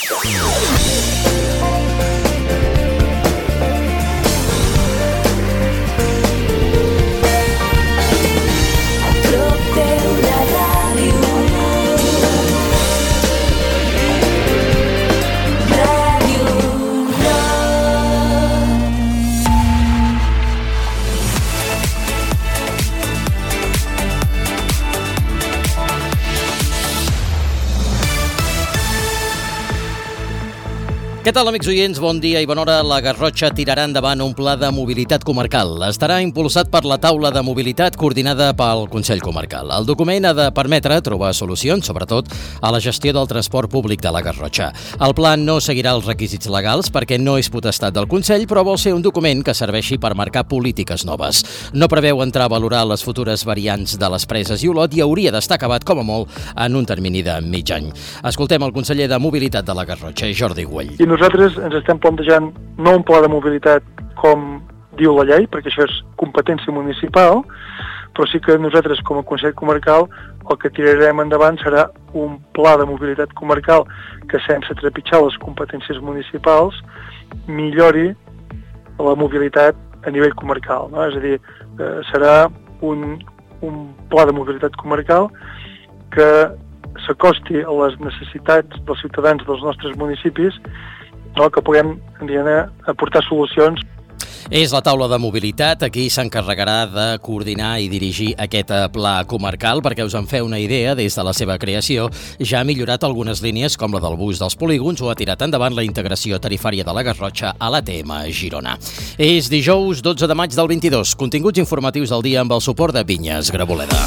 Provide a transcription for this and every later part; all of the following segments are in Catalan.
Què tal, amics oients? Bon dia i bona hora. La Garrotxa tirarà endavant un pla de mobilitat comarcal. Estarà impulsat per la taula de mobilitat coordinada pel Consell Comarcal. El document ha de permetre trobar solucions, sobretot a la gestió del transport públic de la Garrotxa. El pla no seguirà els requisits legals perquè no és potestat del Consell, però vol ser un document que serveixi per marcar polítiques noves. No preveu entrar a valorar les futures variants de les preses i Olot i hauria d'estar acabat, com a molt, en un termini de mig any. Escoltem el conseller de Mobilitat de la Garrotxa, Jordi Güell. Nosaltres ens estem plantejant no un pla de mobilitat com diu la llei, perquè això és competència municipal, però sí que nosaltres com a Consell Comarcal el que tirarem endavant serà un pla de mobilitat comarcal que sense trepitjar les competències municipals millori la mobilitat a nivell comarcal, no? És a dir, serà un pla de mobilitat comarcal que s'acosti a les necessitats dels ciutadans dels nostres municipis, no? Que puguem aportar solucions. És la taula de mobilitat, aquí s'encarregarà de coordinar i dirigir aquest pla comarcal, perquè us en feu una idea, des de la seva creació ja ha millorat algunes línies com la del bus dels polígons o ha tirat endavant la integració tarifària de la Garrotxa a l'ATM Girona. És dijous 12 de maig del 22, continguts informatius del dia amb el suport de Vinyes Graboleda.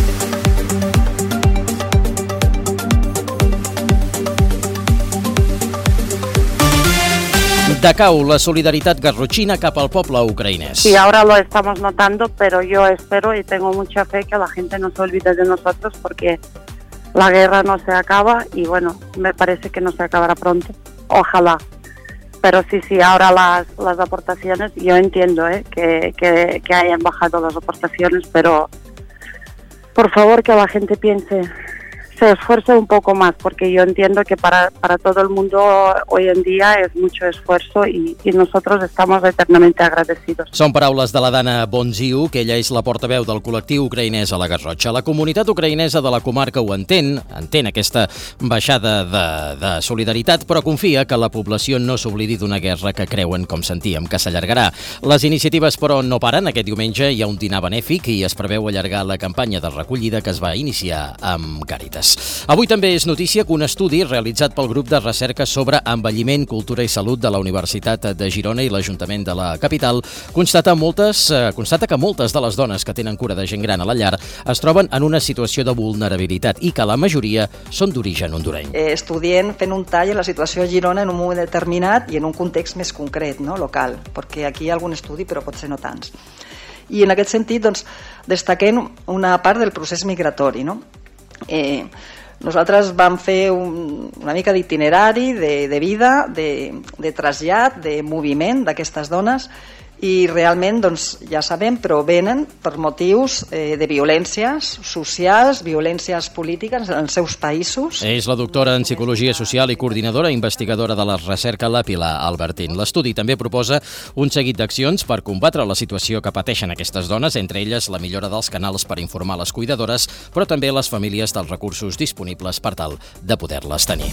Decau la solidaritat garrotxina cap al poble ucraïnès. Sí, ahora lo estamos notando, pero yo espero y tengo mucha fe que la gente no se olvide de nosotros porque la guerra no se acaba y bueno, me parece que no se acabará pronto. Ojalá. Pero sí, ahora las aportaciones, yo entiendo que hayan bajado las aportaciones, pero por favor que la gente piense, se esfuerce un poco más, porque yo entiendo que para todo el mundo hoy en día es mucho esfuerzo y nosotros estamos eternamente agradecidos. Són paraules de la Dana Bonziu, que ella és la portaveu del col·lectiu ucraïnès a la Garrotxa. La comunitat ucraïnesa de la comarca ho entén aquesta baixada de solidaritat, però confia que la població no s'oblidi d'una guerra que creuen, com sentíem, que s'allargarà. Les iniciatives, però, no paren. Aquest diumenge hi ha un dinar benèfic i es preveu allargar la campanya de recollida que es va iniciar amb Càritas. Avui també és notícia que un estudi realitzat pel grup de recerca sobre envelliment, cultura i salut de la Universitat de Girona i l'Ajuntament de la capital constata que moltes de les dones que tenen cura de gent gran a la llar es troben en una situació de vulnerabilitat i que la majoria són d'origen hondureny. Estudiem fent un tall a la situació a Girona en un moment determinat i en un context més concret, no, local, perquè aquí hi ha algun estudi però potser no tants. I en aquest sentit doncs, destaquem una part del procés migratori, no? Nosaltres vam fer una mica d'itinerari de vida, de trasllat, de moviment d'aquestes dones i realment, doncs, ja sabem, però venen per motius de violències socials, violències polítiques en els seus països. És la doctora en Psicologia Social i coordinadora investigadora de la recerca, la Pilar Albertín. L'estudi també proposa un seguit d'accions per combatre la situació que pateixen aquestes dones, entre elles la millora dels canals per informar les cuidadores, però també les famílies dels recursos disponibles per tal de poder-les tenir.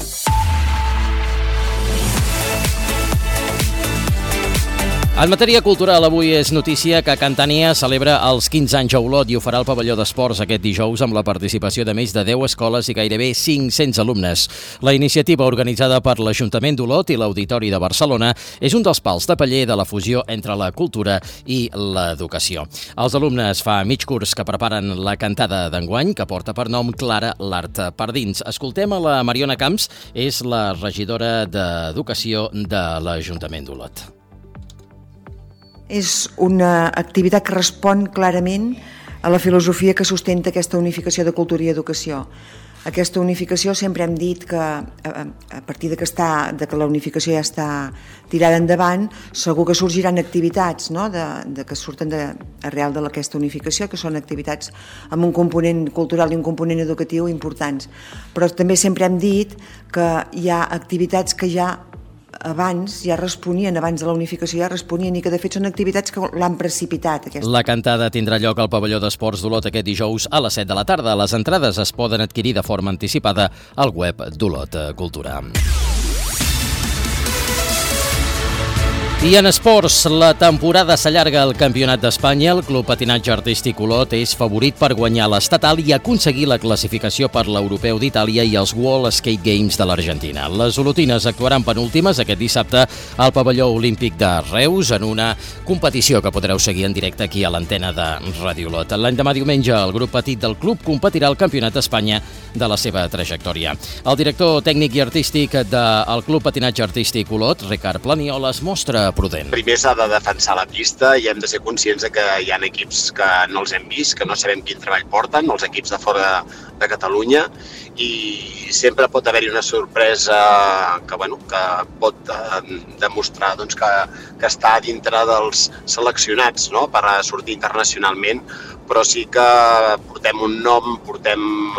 En matèria cultural, avui és notícia que Cantània celebra els 15 anys a Olot i ho farà al pavelló d'esports aquest dijous amb la participació de més de 10 escoles i gairebé 500 alumnes. La iniciativa organitzada per l'Ajuntament d'Olot i l'Auditori de Barcelona és un dels pals de paller de la fusió entre la cultura i l'educació. Els alumnes fa mig curs que preparen la cantada d'enguany, que porta per nom Clara l'Art per dins. Escoltem a la Mariona Camps, és la regidora d'Educació de l'Ajuntament d'Olot. És una activitat que respon clarament a la filosofia que sustenta aquesta unificació de cultura i educació. Aquesta unificació sempre hem dit que a partir de que la unificació ja està tirada endavant, segur que sorgiran activitats, no? que surten arrel d'aquesta unificació, que són activitats amb un component cultural i un component educatiu importants. Però també sempre hem dit que hi ha activitats que abans de la unificació ja responien i que de fet són activitats que l'han precipitat. La cantada tindrà lloc al pavelló d'esports d'Olot aquest dijous a les 7 de la tarda. Les entrades es poden adquirir de forma anticipada al web d'Olot Cultura. I en esports, la temporada s'allarga al Campionat d'Espanya. El Club Patinatge Artístic Olot és favorit per guanyar l'estatal i aconseguir la classificació per l'Europeu d'Itàlia i els World Skate Games de l'Argentina. Les olotines actuaran penúltimes aquest dissabte al pavelló olímpic de Reus en una competició que podreu seguir en directe aquí a l'antena de Ràdio Olot. L'any demà diumenge, el grup petit del club competirà al Campionat d'Espanya de la seva trajectòria. El director tècnic i artístic del Club Patinatge Artístic Olot, Ricard Planiola, es mostra prudent. Primer s'ha de defensar la pista i hem de ser conscients que hi ha equips que no els hem vist, que no sabem quin treball porten, els equips de fora de Catalunya, i sempre pot haver-hi una sorpresa que pot demostrar que està dintre dels seleccionats, no?, per sortir internacionalment, però sí que portem un nom, portem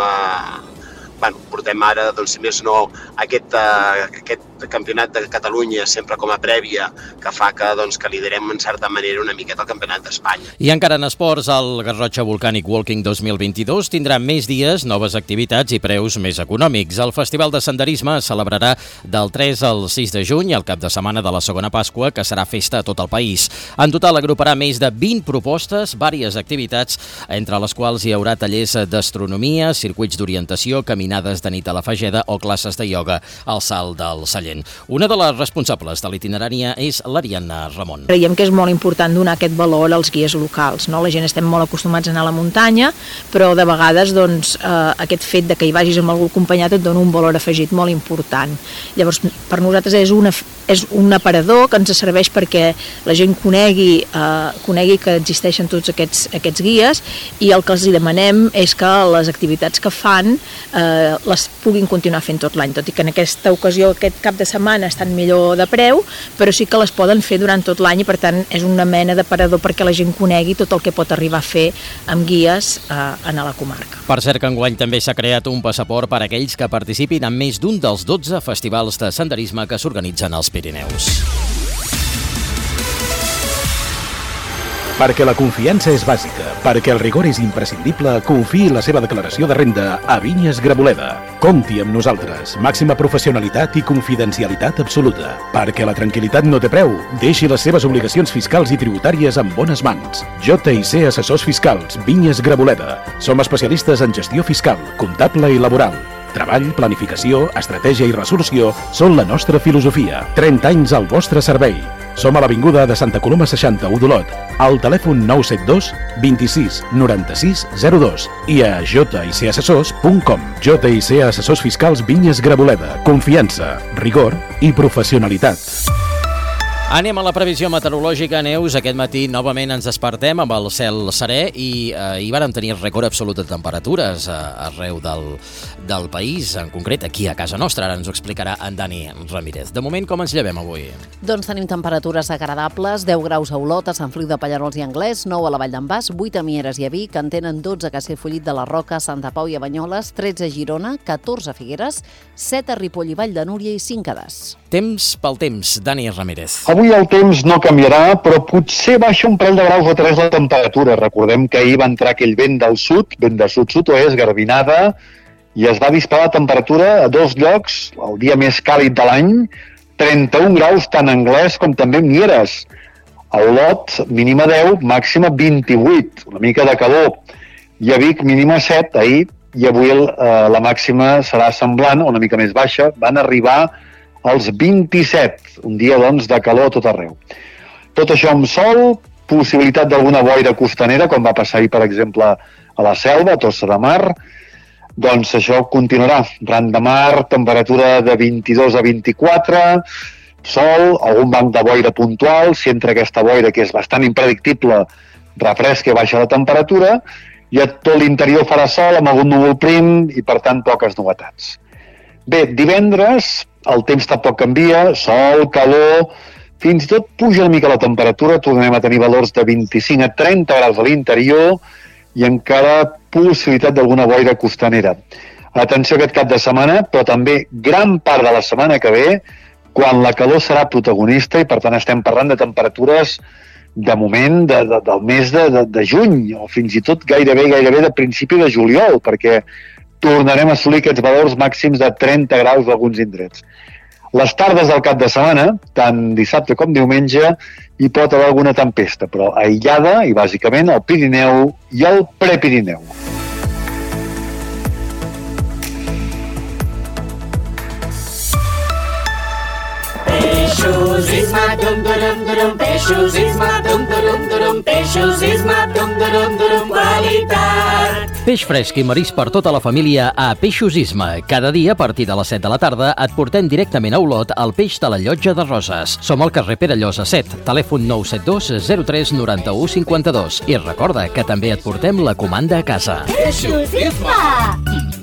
ara, si més no, aquest campionat de Catalunya sempre com a prèvia que fa que liderem en certa manera una miqueta el campionat d'Espanya. I encara en esports, el Garrotxa Volcanic Walking 2022 tindrà més dies, noves activitats i preus més econòmics. El Festival de Senderisme es celebrarà del 3 al 6 de juny, al cap de setmana de la segona Pasqua, que serà festa a tot el país. En total agruparà més de 20 propostes, vàries activitats, entre les quals hi haurà tallers d'astronomia, circuits d'orientació, caminades de nit a la Fageda o classes de ioga al Salt del Sallent. Una de les responsables de l'itinerària és l'Ariadna Ramon. Creiem que és molt important donar aquest valor als guies locals, no? La gent estem molt acostumats a anar a la muntanya, però de vegades aquest fet de que hi vagis amb algú acompanyat et dona un valor afegit molt important. Llavors, per nosaltres és un aparador que ens serveix perquè la gent conegui que existeixen tots aquests guies, i el que els demanem és que les activitats que fan les puguin continuar fent tot l'any, tot i que en aquesta ocasió, aquest cap de setmana, estan millor de preu, però sí que les poden fer durant tot l'any i per tant és una mena d'aparador perquè la gent conegui tot el que pot arribar a fer amb guies a la comarca. Per cert que enguany també s'ha creat un passaport per a aquells que participin en més d'un dels 12 festivals de senderisme que s'organitzen als Pirineus. Perquè la confiança és bàsica, perquè el rigor és imprescindible, confiï la seva declaració de renda a Vinyes Graboleda. Compti amb nosaltres, màxima professionalitat i confidencialitat absoluta. Perquè la tranquil·litat no té preu, deixi les seves obligacions fiscals i tributàries en bones mans. JIC Assessors Fiscals, Vinyes Graboleda. Som especialistes en gestió fiscal, comptable i laboral. Treball, planificació, estratègia i resolució són la nostra filosofia. 30 anys al vostre servei. Som a l'Avinguda de Santa Coloma 61 d'Olot, al telèfon 972 26 96 02 i a jicassessors.com. JIC Assessors Fiscals Vinyes Graboleda. Confiança, rigor i professionalitat. Anem a la previsió meteorològica, Neus. Aquest matí novament ens despertem amb el cel serè i hi vàrem tenir rècord absolut de temperatures arreu del país, en concret aquí a casa nostra. Ara ens ho explicarà en Dani Ramírez. De moment, com ens llevem avui? Doncs tenim temperatures agradables, 10 graus a Olot, a Sant Feliu de Pallerols i Anglès, 9 a la Vall d'en Bas, 8 a Mieres i a Vic, en tenen 12 a Castellfollit de la Roca, Santa Pau i a Banyoles, 13 a Girona, 14 a Figueres, 7 a Ripoll i Vall de Núria i 5 a Das. Temps pel temps, Dani Ramírez. Avui el temps no canviarà, però potser baixa un parell de graus o 3 la temperatura. Recordem que ahir va entrar aquell vent del sud-sud-oest, garbinada, i es va disparar la temperatura a 2 llocs, el dia més càlid de l'any, 31 graus tant a Anglès com també a Mieres. A Olot, mínima 10, màxima 28, una mica de calor. I a Vic, mínima 7, ahir, i avui la màxima serà semblant, una mica més baixa, van arribar als 27, un dia doncs de calor a tot arreu. Tot això amb sol, possibilitat d'alguna boira costanera, com va passar ahir, per exemple, a la Selva, a Tossa de Mar, doncs això continuarà. Ran de mar, temperatura de 22 a 24, sol, algun banc de boira puntual, si entra aquesta boira, que és bastant impredictible, refresca i baixa la temperatura, Ja tot l'interior farà sol, amb algun núvol prim i, per tant, poques novetats. Bé, divendres el temps tampoc canvia, sol, calor, fins i tot puja una mica la temperatura, tornarem a tenir valors de 25 a 30 graus a l'interior i encara possibilitat d'alguna boira costanera. Atenció aquest cap de setmana, però també gran part de la setmana que ve, quan la calor serà protagonista i, per tant, estem parlant de temperatures de moment del mes de juny o fins i tot gairebé de principi de juliol, perquè tornarem a assolir aquests valors màxims de 30 graus a alguns indrets. Les tardes del cap de setmana, tant dissabte com diumenge, hi pot haver alguna tempesta, però aïllada i bàsicament al Pirineu i al Prepirineu. Peixos Isma, dum-durum-durum, Peixos Isma, dum-durum-durum, Peixos Isma, dum-durum-durum, qualitat. Peix fresc i marís per tota la família a Peixos Isma. Cada dia, a partir de les 7 de la tarda, et portem directament a Olot el peix de la Llotja de Roses. Som al carrer Pere Llosa 7, telèfon 972 03 91 52. I recorda que també et portem la comanda a casa. Peixos Isma!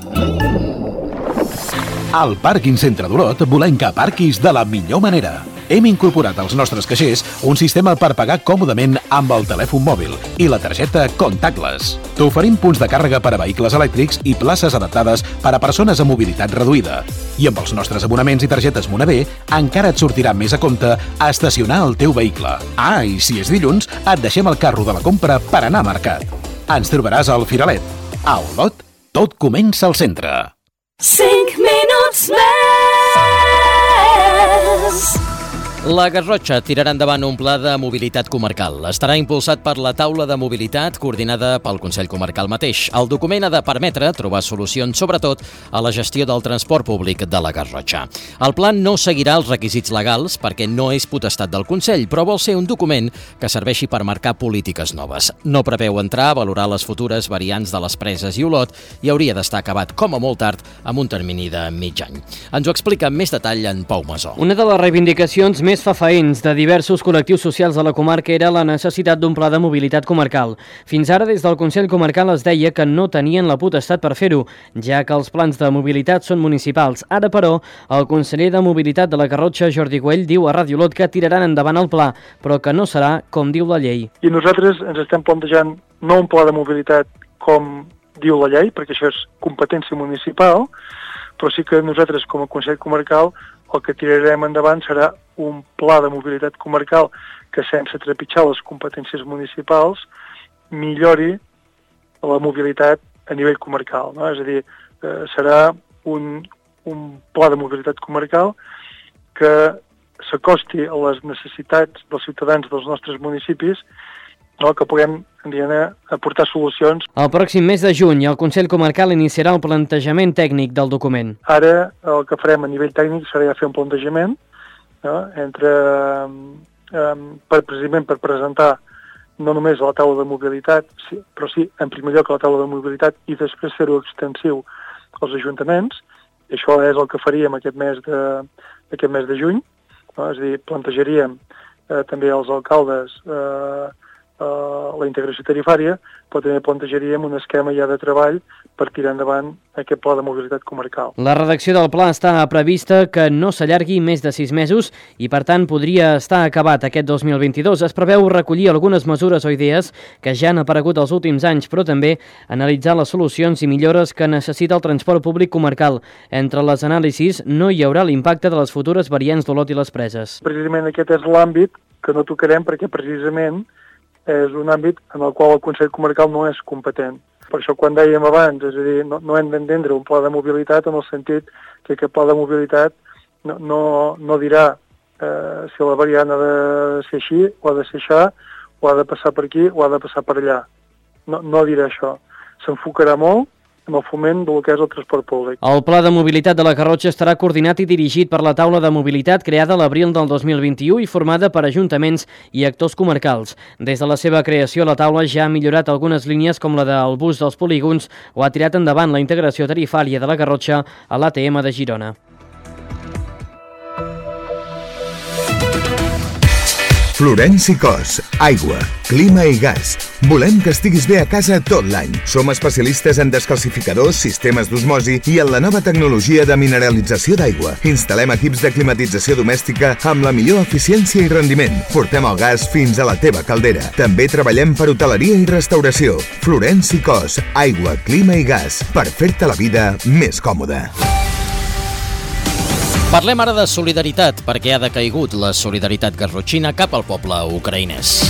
Al Pàrquing Centre d'Olot volem que aparquis de la millor manera. Hem incorporat als nostres caixers un sistema per pagar còmodament amb el telèfon mòbil i la targeta Contactless. T'oferim punts de càrrega per a vehicles elèctrics i places adaptades per a persones amb mobilitat reduïda. I amb els nostres abonaments i targetes Moneder encara et sortirà més a compte estacionar el teu vehicle. Ah, i si és dilluns, et deixem el carro de la compra per anar a mercat. Ens trobaràs al Firalet. A Olot, tot comença al centre. 5 minuts més! La Garrotxa tirarà endavant un pla de mobilitat comarcal. Estarà impulsat per la taula de mobilitat coordinada pel Consell Comarcal mateix. El document ha de permetre trobar solucions, sobretot, a la gestió del transport públic de la Garrotxa. El pla no seguirà els requisits legals perquè no és potestat del Consell, però vol ser un document que serveixi per marcar polítiques noves. No preveu entrar a valorar les futures variants de les Preses i Olot i hauria d'estar acabat, com a molt tard, amb un termini de mig any. Ens ho explica amb més detall en Pau Masó. Una de les reivindicacions més fafaents de diversos col·lectius socials de la comarca era la necessitat d'un pla de mobilitat comarcal. Fins ara, des del Consell Comarcal es deia que no tenien la potestat per fer-ho, ja que els plans de mobilitat són municipals. Ara, però, el conseller de Mobilitat de la Garrotxa, Jordi Güell, diu a Ràdio Olot que tiraran endavant el pla, però que no serà com diu la llei. I nosaltres ens estem plantejant no un pla de mobilitat com diu la llei, perquè això és competència municipal, però sí que nosaltres, com a Consell Comarcal, el que tirarem endavant serà un pla de mobilitat comarcal que, sense trepitjar les competències municipals, millori la mobilitat a nivell comarcal, no? És a dir, serà un pla de mobilitat comarcal que s'acosti a les necessitats dels ciutadans dels nostres municipis, no? Que puguem aportar solucions. El pròxim mes de juny, el Consell Comarcal iniciarà el plantejament tècnic del document. Ara el que farem a nivell tècnic serà ja fer un plantejament, no? Precisament per presentar no només a la taula de mobilitat, però sí, en primer lloc a la taula de mobilitat i després fer-ho extensiu als ajuntaments. I això és el que faríem aquest mes de juny, no? És a dir, plantejaríem també als alcaldes la integració tarifària, però també plantejaríem un esquema ja de treball per tirar endavant aquest pla de mobilitat comarcal. La redacció del pla està prevista que no s'allargui més de 6 mesos i, per tant, podria estar acabat aquest 2022. Es preveu recollir algunes mesures o idees que ja han aparegut els últims anys, però també analitzar les solucions i millores que necessita el transport públic comarcal. Entre les anàlisis no hi haurà l'impacte de les futures variants d'Olot i les Preses. Precisament aquest és l'àmbit que no tocarem perquè precisament és un àmbit en el qual el Consell Comarcal no és competent. Per això, quan dèiem abans, és a dir, no hem d'entendre un pla de mobilitat en el sentit que aquest pla de mobilitat no dirà si la variant ha de ser així, o ha de ser això, o ha de passar per aquí, o ha de passar per allà. No dirà això. S'enfocarà molt en el foment del que és el transport públic. El Pla de Mobilitat de la Garrotxa estarà coordinat i dirigit per la taula de mobilitat creada a l'abril del 2021 i formada per ajuntaments i actors comarcals. Des de la seva creació, la taula ja ha millorat algunes línies com la del bus dels polígons o ha tirat endavant la integració tarifària de la Garrotxa a l'ATM de Girona. Florenci Cos, aigua, clima i gas. Volem que estiguis bé a casa tot l'any. Som especialistes en descalcificadors, sistemes d'osmosi i en la nova tecnologia de mineralització d'aigua. Instal·lem equips de climatització domèstica amb la millor eficiència i rendiment. Portem el gas fins a la teva caldera. També treballem per hoteleria i restauració. Florenci Cos, aigua, clima i gas. Per fer-te la vida més còmoda. Parlem ara de solidaritat, perquè ha decaigut la solidaritat garrotxina cap al poble ucraïnès.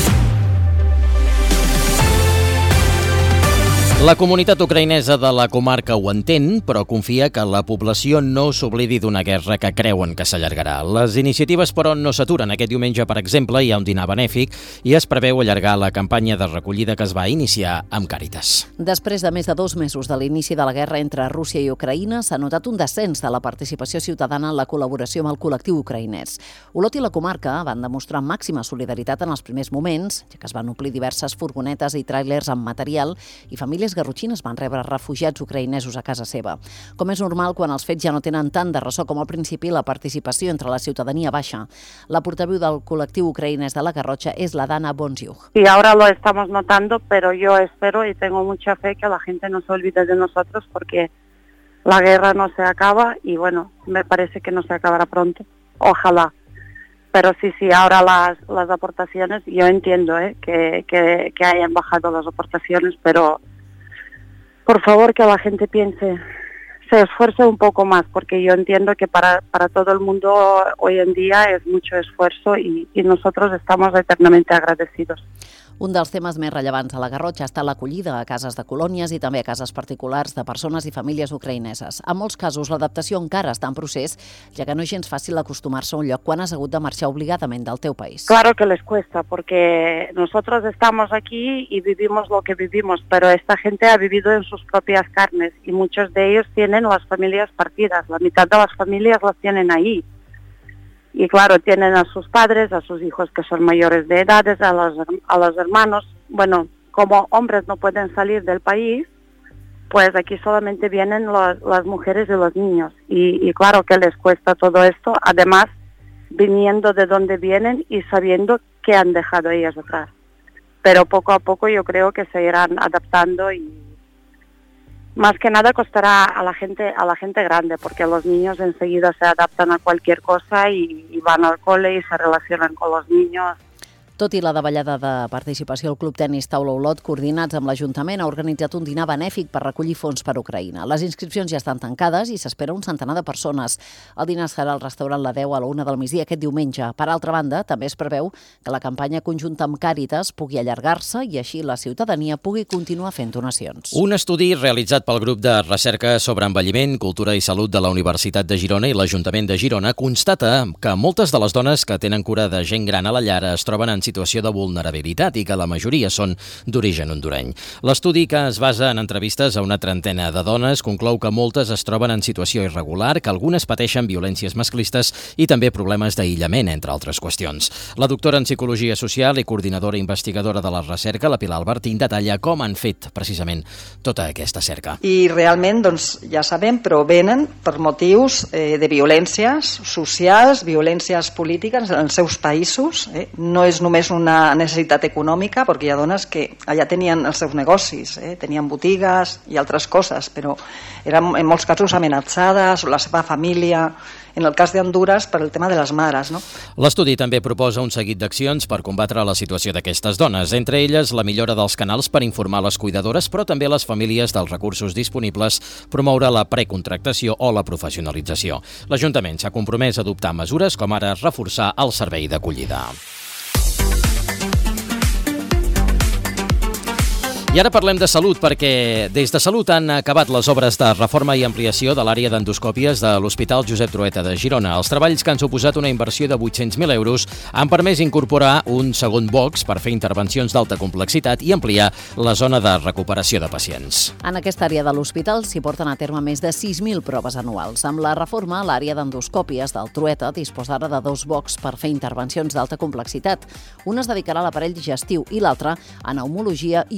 La comunitat ucraïnesa de la comarca ho entén, però confia que la població no s'oblidi d'una guerra que creuen que s'allargarà. Les iniciatives, però, no s'aturen. Aquest diumenge, per exemple, hi ha un dinar benèfic i es preveu allargar la campanya de recollida que es va iniciar amb Càritas. Després de més de 2 mesos de l'inici de la guerra entre Rússia i Ucraïna, s'ha notat un descens de la participació ciutadana en la col·laboració amb el col·lectiu ucraïnès. Olot i la comarca van demostrar màxima solidaritat en els primers moments, ja que es van omplir diverses furgonetes i tràilers amb material i famílies garrotxines van rebre refugiats ucraïnesos a casa seva. Com és normal, quan els fets ja no tenen tant de ressò com al principi, la participació entre la ciutadania baixa. La portaveu del col·lectiu ucraïnès de la Garrotxa és la Dana Bonziuk. Y ahora lo estamos notando, pero yo espero y tengo mucha fe que la gente no se olvide de nosotros porque la guerra no se acaba y bueno, me parece que no se acabará pronto. Ojalá. Pero sí, ahora las aportaciones, yo entiendo que hayan bajado las aportaciones, pero por favor que la gente piense, se esfuerce un poco más, porque yo entiendo que para todo el mundo hoy en día es mucho esfuerzo y nosotros estamos eternamente agradecidos. Un dels temes més rellevants a la Garrotxa està l'acollida a cases de colònies i també a cases particulars de persones i famílies ucraïneses. En molts casos, l'adaptació encara està en procés, ja que no és gens fàcil acostumar-se a un lloc quan has hagut de marxar obligadament del teu país. Claro que les cuesta, porque nosotros estamos aquí y vivimos lo que vivimos, pero esta gente ha vivido en sus propias carnes y muchos de ellos tienen las familias partidas. La mitad de las familias las tienen ahí. Y claro, tienen a sus padres, a sus hijos que son mayores de edades, a los hermanos. Bueno, como hombres no pueden salir del país, pues aquí solamente vienen las mujeres y los niños. Y claro que les cuesta todo esto, además viniendo de donde vienen y sabiendo que han dejado ellas atrás. Pero poco a poco yo creo que se irán adaptando y más que nada costará a la gente grande, porque los niños enseguida se adaptan a cualquier cosa y van al cole y se relacionan con los niños. Tot i la davallada de participació, el Club Tenis Taula Olot, coordinats amb l'Ajuntament, ha organitzat un dinar benèfic per recollir fons per Ucraïna. Les inscripcions ja estan tancades i s'espera un centenar de persones. El dinar serà al restaurant La 10 a la 1 del migdia aquest diumenge. Per altra banda, també es preveu que la campanya conjunta amb Càritas pugui allargar-se i així la ciutadania pugui continuar fent donacions. Un estudi realitzat pel grup de recerca sobre envelliment, cultura i salut de la Universitat de Girona i l'Ajuntament de Girona constata que moltes de les dones que tenen cura de gent gran a la llar es troben en situació de vulnerabilitat i que la majoria són d'origen hondureny. L'estudi, que es basa en entrevistes a una trentena de dones, conclou que moltes es troben en situació irregular, que algunes pateixen violències masclistes i també problemes d'aïllament, entre altres qüestions. La doctora en Psicologia Social i coordinadora investigadora de la recerca, la Pilar Albertín, detalla com han fet precisament tota aquesta cerca. I realment, doncs, ja sabem, però venen per motius de violències socials, violències polítiques en els seus països. No és només una necessitat econòmica, perquè hi ha dones que allà tenien els seus negocis, tenien botigues i altres coses, però eren en molts casos amenaçades, o la seva família, en el cas d'Honduras, per el tema de les mares. No? L'estudi també proposa un seguit d'accions per combatre la situació d'aquestes dones, entre elles la millora dels canals per informar les cuidadores, però també les famílies dels recursos disponibles, promoure la precontractació o la professionalització. L'Ajuntament s'ha compromès a adoptar mesures com ara reforçar el servei d'acollida. I ara parlem de salut, perquè des de Salut han acabat les obres de reforma i ampliació de l'àrea d'endoscòpies de l'Hospital Josep Trueta de Girona. Els treballs, que han suposat una inversió de 800.000 euros, han permès incorporar un segon box per fer intervencions d'alta complexitat i ampliar la zona de recuperació de pacients. En aquesta àrea de l'hospital s'hi porten a terme més de 6.000 proves anuals. Amb la reforma, l'àrea d'endoscòpies del Trueta disposa ara de 2 boxs per fer intervencions d'alta complexitat. Un es dedicarà a l'aparell digestiu i l'altre a pneumologia i otorrinolaringologia.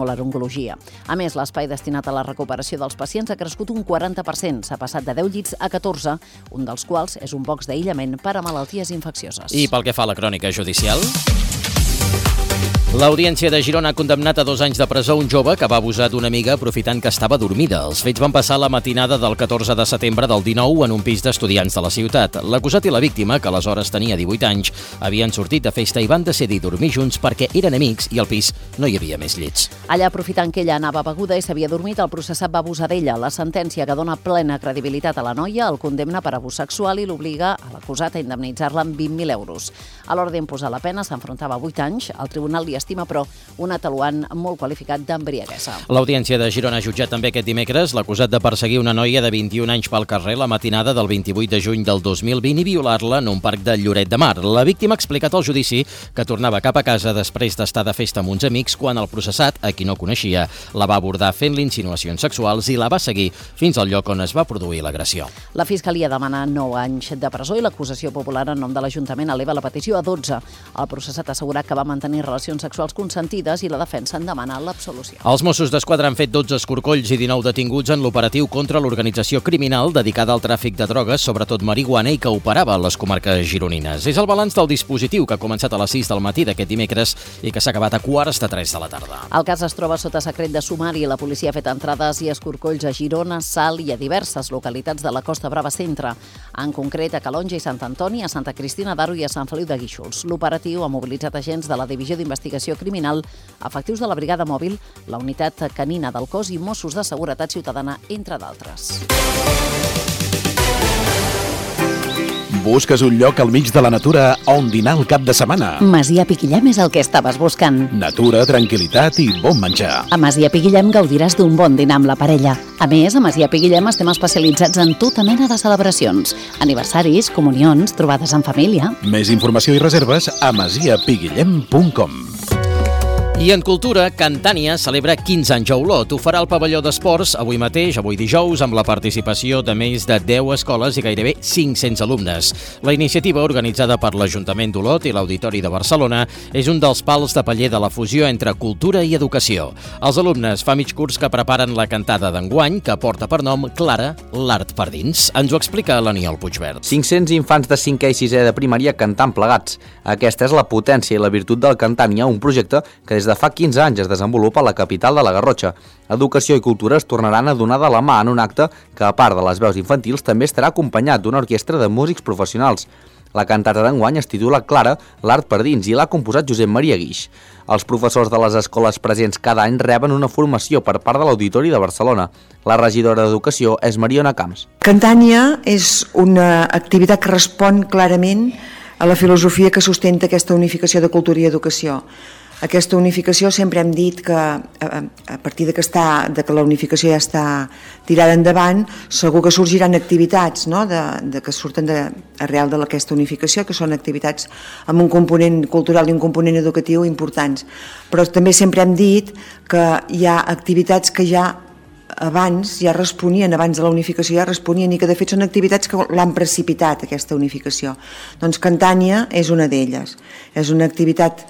pneumolaringologia. A més, l'espai destinat a la recuperació dels pacients ha crescut un 40%, s'ha passat de 10 llits a 14, un dels quals és un box d'aïllament per a malalties infeccioses. I pel que fa a la crònica judicial... L'Audiència de Girona ha condemnat a 2 anys de presó un jove que va abusar d'una amiga aprofitant que estava dormida. Els fets van passar la matinada del 14 de setembre del 19 en un pis d'estudiants de la ciutat. L'acusat i la víctima, que aleshores tenia 18 anys, havien sortit de festa i van decidir dormir junts perquè eren amics i al pis no hi havia més llits. Allà, aprofitant que ella anava beguda i s'havia dormit, el processat va abusar d'ella. La sentència, que dona plena credibilitat a la noia, el condemna per abús sexual i l'obliga a l'acusat a indemnitzar-la amb 20.000 euros. A l'hora d'imposar la pena, s'enfrontava a 8 anys. El tribunal li estima, però, un atenuant molt qualificat d'embriaguesa. L'Audiència de Girona ha jutjat també aquest dimecres l'acusat de perseguir una noia de 21 anys pel carrer la matinada del 28 de juny del 2020 i violar-la en un parc de Lloret de Mar. La víctima ha explicat al judici que tornava cap a casa després d'estar de festa amb uns amics quan el processat, a qui no coneixia, la va abordar fent-li insinuacions sexuals i la va seguir fins al lloc on es va produir l'agressió. La Fiscalia demana 9 anys de presó i l'acusació popular en nom de l'Ajuntament eleva la petició a 12. El processat ha assegurat que va mantenir relacions sexuals consentides i la defensa en demana l'absolució. Els Mossos d'Esquadra han fet 12 escorcolls i 19 detinguts en l'operatiu contra l'organització criminal dedicada al tràfic de drogues, sobretot marihuana, i que operava a les comarques gironines. És el balanç del dispositiu que ha començat a les 6 del matí d'aquest dimecres i que s'ha acabat a 2:45 de la tarda. El cas es troba sota secret de sumari. La policia ha fet entrades i escorcolls a Girona, Salt i a diverses localitats de la Costa Brava Centre, en concret a Calonja i Sant Antoni, a Santa Cristina d'Aro i a Sant Feliu de Guíxols. L'operatiu ha mobilitzat agents de la Divisió d'Investigació Criminal, efectius de la Brigada Mòbil, la Unitat Canina del Cos i Mossos de Seguretat Ciutadana, entre d'altres. Busques un lloc al mig de la natura on dinar el cap de setmana? Masia Piquillem és el que estaves buscant. Natura, tranquil·litat i bon menjar. A Masia Piquillem gaudiràs d'un bon dinar amb la parella. A més, a Masia Piquillem estem especialitzats en tota mena de celebracions, aniversaris, comunions, trobades en família. Més informació i reserves a masiapiguillem.com. I en cultura, Cantània celebra 15 anys a Olot. Ho farà el pavelló d'esports avui mateix, avui dijous, amb la participació de més de 10 escoles i gairebé 500 alumnes. La iniciativa, organitzada per l'Ajuntament d'Olot i l'Auditori de Barcelona, és un dels pals de paller de la fusió entre cultura i educació. Els alumnes fa mig curs que preparen la cantada d'enguany, que porta per nom Clara, l'art per dins. Ens ho explica l'Aniol Puigvert. 500 infants de 5è i 6è de primària cantant plegats. Aquesta és la potència i la virtut del Cantània, un projecte que des de fa 15 anys es desenvolupa a la capital de la Garrotxa. Educació i cultura es tornaran a donar de la mà en un acte que, a part de les veus infantils, també estarà acompanyat d'una orquestra de músics professionals. La cantata d'enguany es titula Clara, l'art per dins, i l'ha composat Josep Maria Guix. Els professors de les escoles presents cada any reben una formació per part de l'Auditori de Barcelona. La regidora d'Educació és Mariona Camps. Cantània és una activitat que respon clarament a la filosofia que sustenta aquesta unificació de cultura i educació. Aquesta unificació sempre hem dit que a partir de que la unificació ja està tirada endavant, segur que sorgiran activitats, no? que surten arrel d'aquesta unificació, que són activitats amb un component cultural i un component educatiu importants. Però també sempre hem dit que hi ha activitats que ja abans de la unificació ja responien i que de fet són activitats que l'han precipitat, aquesta unificació. Doncs Cantània és una d'elles. És una activitat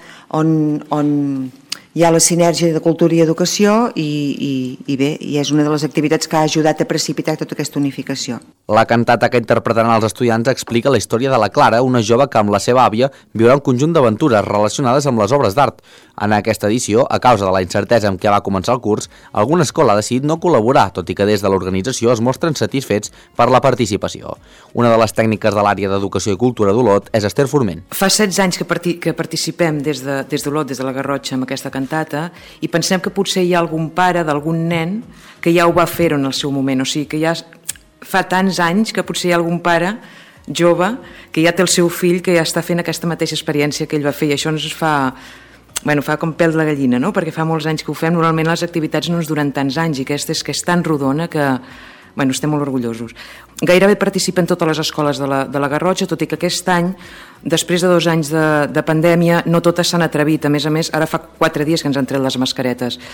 on hi ha la sinergia de cultura i educació i és una de les activitats que ha ajudat a precipitar tota aquesta unificació. La cantata que interpretaran els estudiants explica la història de la Clara, una jove que amb la seva àvia viurà un conjunt d'aventures relacionades amb les obres d'art. En aquesta edició, a causa de la incertesa amb què va començar el curs, alguna escola ha decidit no col·laborar, tot i que des de l'organització es mostren satisfets per la participació. Una de les tècniques de l'àrea d'Educació i Cultura d'Olot és Esther Forment. Fa 16 anys que participem des d'Olot, des de la Garrotxa, amb aquesta cantata, i pensem que potser hi ha algun pare d'algun nen que ja ho va fer en el seu moment, o sigui que ja fa tants anys que potser hi ha algun pare jove que ja té el seu fill que ja està fent aquesta mateixa experiència que ell va fer, i això ens fa com pèl de la gallina, no? Perquè fa molts anys que ho fem. Normalment les activitats no ens duren tants anys, i aquesta és que és tan rodona que estem molt orgullosos. Gairebé participen totes les escoles de la Garrotxa, tot i que aquest any, després de 2 anys de pandèmia, no totes s'han atrevit. A més, ara fa 4 dies que ens han tret les mascaretes.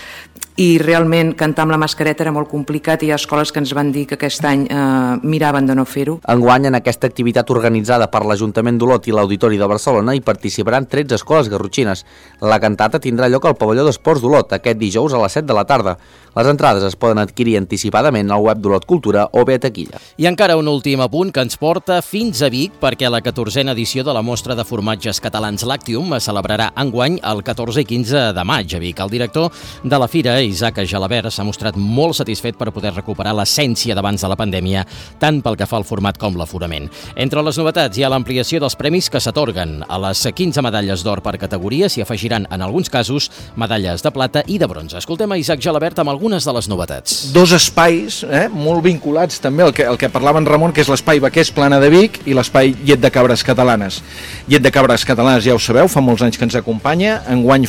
i realment cantar amb la mascareta era molt complicat i hi ha escoles que ens van dir que aquest any miraven de no fer-ho. Enguany, en aquesta activitat organitzada per l'Ajuntament d'Olot i l'Auditori de Barcelona hi participaran 13 escoles garrotxines. La cantata tindrà lloc al pavelló d'esports d'Olot aquest dijous a les 7 de la tarda. Les entrades es poden adquirir anticipadament al web d'Olot Cultura o bé a taquilla. I encara un últim apunt que ens porta fins a Vic, perquè la 14a edició de la mostra de formatges catalans Lactium es celebrarà enguany el 14 i 15 de maig a Vic. El director de la fira, Isaac Gelabert, s'ha mostrat molt satisfet per poder recuperar l'essència d'abans de la pandèmia, tant pel que fa al format com l'aforament. Entre les novetats hi ha l'ampliació dels premis que s'atorguen. A les 15 medalles d'or per categoria s'hi afegiran, en alguns casos, medalles de plata i de bronze. Escoltem a Isaac Gelabert amb algunes de les novetats. Dos espais molt vinculats també al que parlava en Ramon, que és l'espai Vaquers Plana de Vic i l'espai Llet de Cabres Catalanes. Llet de Cabres Catalanes, ja ho sabeu, fa molts anys que ens acompanya. Enguany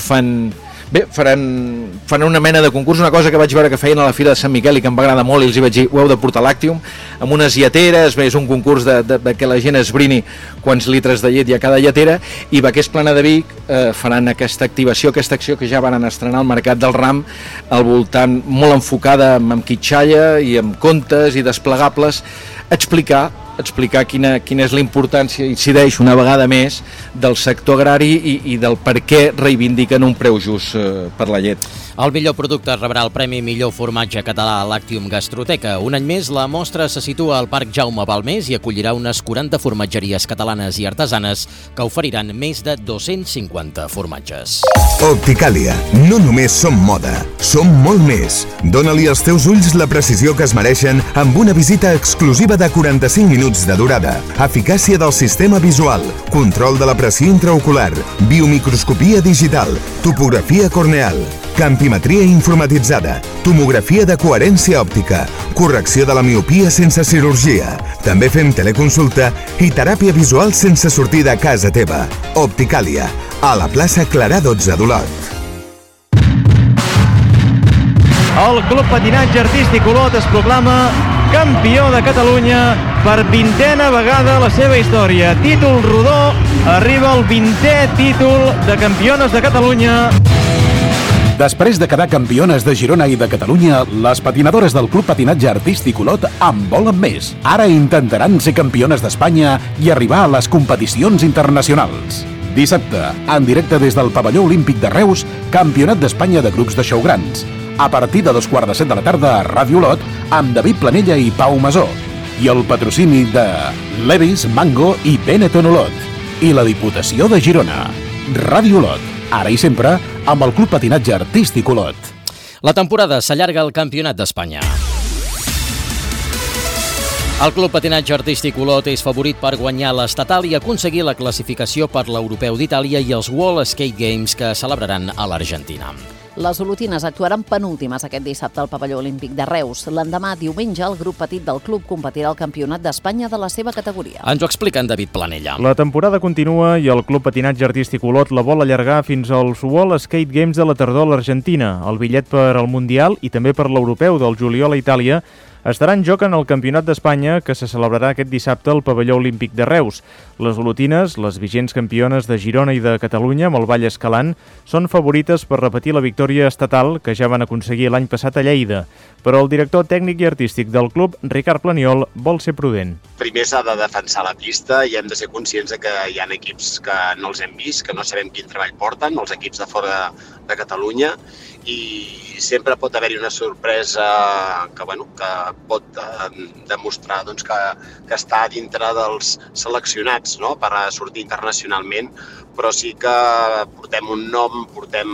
faran una mena de concurs, una cosa que vaig veure que feien a la Fira de Sant Miquel i que em va agradar molt, i els hi vaig dir, ho heu de portar Lactium, amb unes lleteres. Bé, és un concurs de que la gent esbrini quants litres de llet hi ha cada lletera, i Vaquers Plana de Vic faran aquesta activació, aquesta acció que ja van estrenar al Mercat del Ram, al voltant molt enfocada amb quitxalla i amb contes i desplegables, explicar quina és la importància, incideix una vegada més, del sector agrari i del per què reivindiquen un preu just per la llet. El millor producte rebrà el Premi Millor Formatge Català Lactium Gastroteca. Un any més, la mostra se situa al Parc Jaume Balmés i acollirà unes 40 formatgeries catalanes i artesanes que oferiran més de 250 formatges. Opticàlia. No només som moda, som molt més. Dóna-li als teus ulls la precisió que es mereixen amb una visita exclusiva de 45 minuts de durada. Eficàcia del sistema visual, control de la pressió intraocular, biomicroscopia digital, topografia corneal, campimetria informatitzada, tomografia de coherència òptica, correcció de la miopia sense cirurgia. També fem teleconsulta i teràpia visual sense sortir de casa teva. Opticàlia, a la plaça Clarà 12 d'Olot. El Club Patinatge Artístic Olot es proclama campió de Catalunya per 20a vegada a la seva història. Títol rodó, arriba el 20è títol de campiones de Catalunya. Després de quedar campiones de Girona i de Catalunya, les patinadores del Club Patinatge Artístic Olot en volen més. Ara intentaran ser campiones d'Espanya i arribar a les competicions internacionals. Dissabte, en directe des del Pavelló Olímpic de Reus, Campionat d'Espanya de grups de show grans. A partir de 2:15 de la tarda a Ràdio Olot, amb David Planella i Pau Masó. I el patrocini de Levis, Mango i Benetton Olot. I la Diputació de Girona. Ràdio Olot, ara i sempre, amb el Club Patinatge Artístic Olot. La temporada s'allarga al Campionat d'Espanya. El Club Patinatge Artístic Olot és favorit per guanyar l'estatal i aconseguir la classificació per l'Europeu d'Itàlia i els World Skate Games que celebraran a l'Argentina. Les olotines actuaran penúltimes aquest dissabte al Pavelló Olímpic de Reus. L'endemà, diumenge, el grup petit del club competirà al Campionat d'Espanya de la seva categoria. Ens ho explica en David Planella. La temporada continua i el Club Patinatge Artístic Olot la vol allargar fins als World Skate Games de la tardor a l'Argentina. El bitllet per al Mundial i també per l'Europeu del juliol a Itàlia estarà en joc en el Campionat d'Espanya que se celebrarà aquest dissabte al Pavelló Olímpic de Reus. Les olotines, les vigents campiones de Girona i de Catalunya amb el ball escalant, són favorites per repetir la victòria estatal que ja van aconseguir l'any passat a Lleida. Però el director tècnic i artístic del club, Ricard Planiol, vol ser prudent. Primer s'ha de defensar la pista i hem de ser conscients que hi ha equips que no els hem vist, que no sabem quin treball porten, els equips de fora de Catalunya, i sempre pot haver-hi una sorpresa que pot demostrar que està dintre dels seleccionats, no?, per sortir internacionalment, però sí que portem un nom,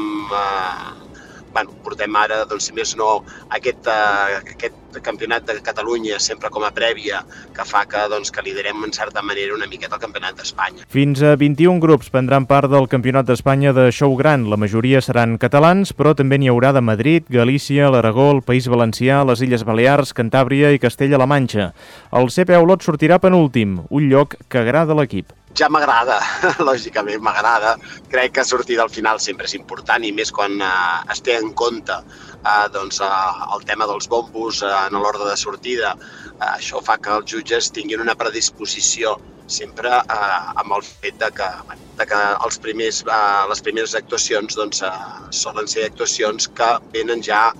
portem ara, si més no, aquest campionat de Catalunya sempre com a prèvia que fa que liderem en certa manera una miqueta el campionat d'Espanya. Fins a 21 grups prendran part del campionat d'Espanya de show gran. La majoria seran catalans, però també n'hi haurà de Madrid, Galícia, l'Aragó, el País Valencià, les Illes Balears, Cantàbria i Castella-La Manxa. El CP Olot sortirà penúltim, un lloc que agrada a l'equip. Ja m'agrada, lògicament m'agrada. Crec que sortir del final sempre és important i més quan es té en compte el tema dels bombos en l'ordre de sortida. Això fa que els jutges tinguin una predisposició sempre amb el fet de que que les primeres actuacions doncs, solen ser actuacions que venen ja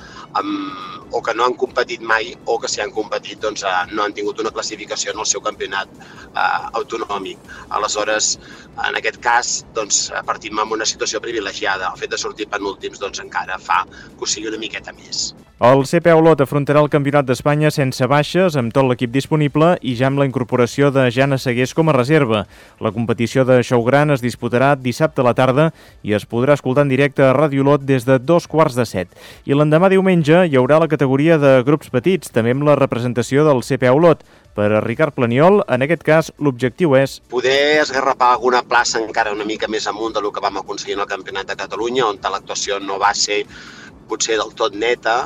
o que no han competit mai o que si han competit doncs, no han tingut una classificació en el seu campionat autonòmic. Aleshores, en aquest cas, doncs, partim amb una situació privilegiada. El fet de sortir penúltims doncs, encara fa que ho sigui una miqueta més. El CP Olot afrontarà el Campionat d'Espanya sense baixes, amb tot l'equip disponible i ja amb la incorporació de Jana Segués com a reserva. La competició de Xou Gran es disputarà dissabte a la tarda i es podrà escoltar en directe a Ràdio Olot des de 6:45. I l'endemà diumenge hi haurà la categoria de grups petits, també amb la representació del CP Olot. Per a Ricard Planiol, en aquest cas, l'objectiu és poder esgarrapar alguna plaça encara una mica més amunt del que vam aconseguir en el Campionat de Catalunya, on l'actuació no va ser potser del tot neta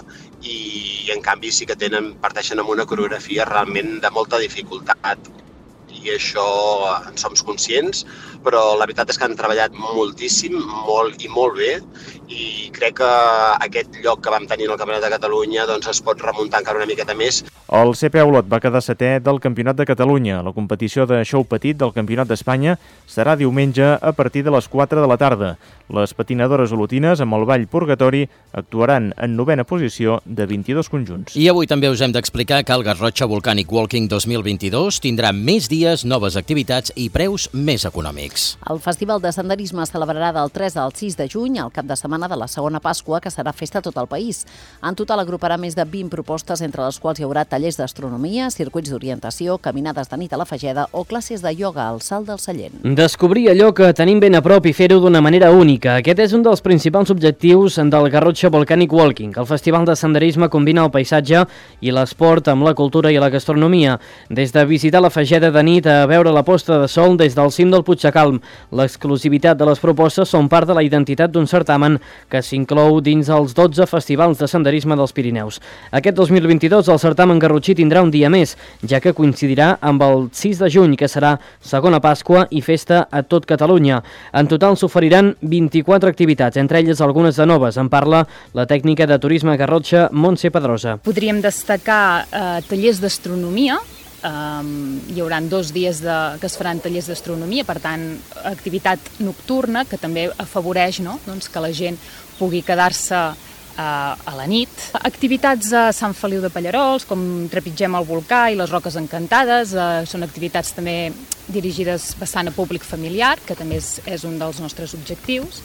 i en canvi sí que parteixen amb una coreografia realment de molta dificultat. I això en som conscients, però la veritat és que han treballat moltíssim, molt i molt bé, i crec que aquest lloc que vam tenir en el Campionat de Catalunya doncs es pot remuntar encara una miqueta més. El CP Olot va quedar 7è del Campionat de Catalunya. La competició de xou petit del Campionat d'Espanya serà diumenge a partir de les 4 de la tarda. Les patinadores olotines, amb el ball Purgatori, actuaran en 9a posició de 22 conjunts. I avui també us hem d'explicar que el Garrotxa Volcanic Walking 2022 tindrà més dies, noves activitats i preus més econòmics. El Festival de Senderisme es celebrarà del 3 al 6 de juny, al cap de setmana de la segona Pasqua, que serà festa a tot el país. En total agruparà més de 20 propostes, entre les quals hi haurà tallers d'astronomia, circuits d'orientació, caminades de nit a la Fageda o classes de ioga al Salt del Sallent. Descobrir allò que tenim ben a prop i fer-ho d'una manera única. Aquest és un dels principals objectius del Garrotxa Volcanic Walking. El Festival de Senderisme combina el paisatge i l'esport amb la cultura i la gastronomia. Des de visitar la Fageda de nit a veure la posta de sol des del cim del Puigdecalm. L'exclusivitat de les propostes són part de la identitat d'un certamen que s'inclou dins els 12 festivals de senderisme dels Pirineus. Aquest 2022 el certamen garrotxí tindrà un dia més, ja que coincidirà amb el 6 de juny, que serà segona Pasqua i festa a tot Catalunya. En total s'oferiran 24 activitats, entre elles algunes de noves. En parla la tècnica de turisme Garrotxa, Montse Pedrosa. Podríem destacar tallers d'astronomia. Hi haurà 2 dies que es faran tallers d'astronomia, per tant, activitat nocturna que també afavoreix doncs que la gent pugui quedar-se a la nit. Activitats a Sant Feliu de Pallarols, com trepitgem el volcà i les roques encantades, són activitats també dirigides bastant a públic familiar, que també és un dels nostres objectius.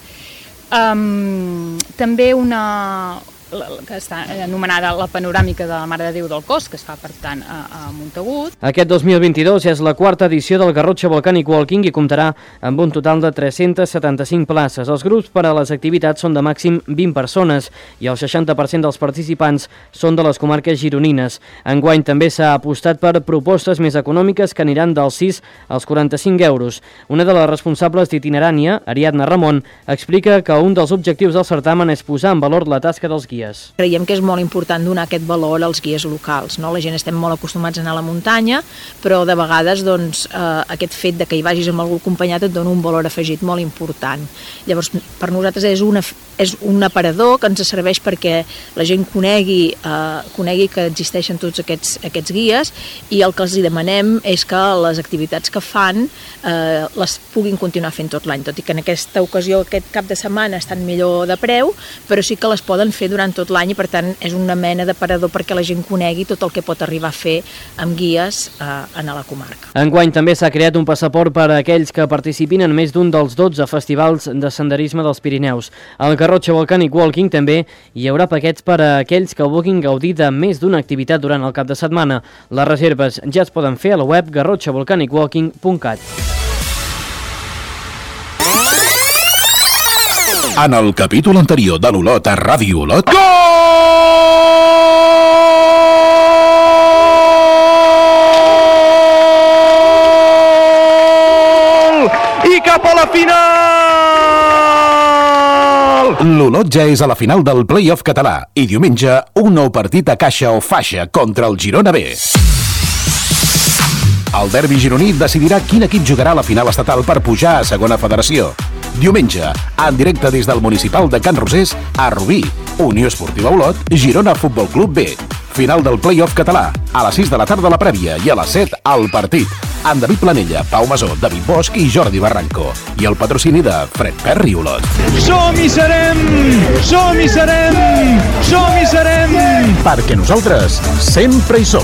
També una que està anomenada la panoràmica de la Mare de Déu del Cos, que es fa, per tant, a Montagut. Aquest 2022 és la 4ª edició del Garrotxa Volcanic Walking i comptarà amb un total de 375 places. Els grups per a les activitats són de màxim 20 persones i el 60% dels participants són de les comarques gironines. Enguany també s'ha apostat per propostes més econòmiques que aniran dels 6 als 45 euros. Una de les responsables d'Itinerània, Ariadna Ramon, explica que un dels objectius del certamen és posar en valor la tasca dels guies. Creiem que és molt important donar aquest valor als guies locals. No? La gent estem molt acostumats a anar a la muntanya, però de vegades aquest fet de que hi vagis amb algú acompanyat et dona un valor afegit molt important. Llavors, per nosaltres és un aparador que ens serveix perquè la gent conegui que existeixen tots aquests guies, i el que els demanem és que les activitats que fan les puguin continuar fent tot l'any, tot i que en aquesta ocasió, aquest cap de setmana, estan millor de preu, però sí que les poden fer durant tot l'any i, per tant, és una mena d'aparador perquè la gent conegui tot el que pot arribar a fer amb guies a la comarca. Enguany també s'ha creat un passaport per a aquells que participin en més d'un dels 12 festivals de senderisme dels Pirineus. Al Garrotxa Volcanic Walking també hi haurà paquets per a aquells que vulguin gaudir de més d'una activitat durant el cap de setmana. Les reserves ja es poden fer a la web garrotxavolcanicwalking.cat. En el capítol anterior de l'Olot a Ràdio Olot... Gol! I cap a la final! L'Olot ja és a la final del play-off català i diumenge un nou partit a caixa o faixa contra el Girona B. El derbi gironí decidirà quin equip jugarà a la final estatal per pujar a segona federació. Diumenge, en directe des del municipal de Can Rosés, a Rubí, Unió Esportiva Olot, Girona Futbol Club B. Final del play-off català, a les 6 de la tarda la prèvia i a les 7 al partit. amb David Planella, Pau Masó, David Bosch i Jordi Barranco. I el patrocini de Fred Perry Olot. Som-hi serem! Som-hi serem! Som-hi serem! Perquè nosaltres sempre hi som.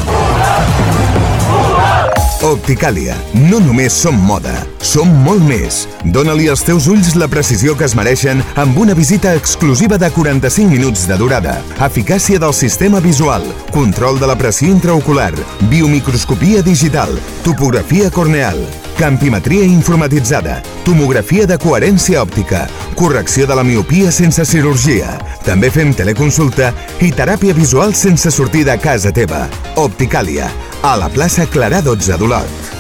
Opticàlia. No només som moda, som molt més. Dóna-li als teus ulls la precisió que es mereixen amb una visita exclusiva de 45 minuts de durada. Eficàcia del sistema visual, control de la pressió intraocular, biomicroscopia digital, topografia corneal, campimetria informatitzada, tomografia de coherència òptica, correcció de la miopia sense cirurgia. També fem teleconsulta i teràpia visual sense sortir de casa teva. Opticàlia, a la plaça Clarà 12 d'Olot.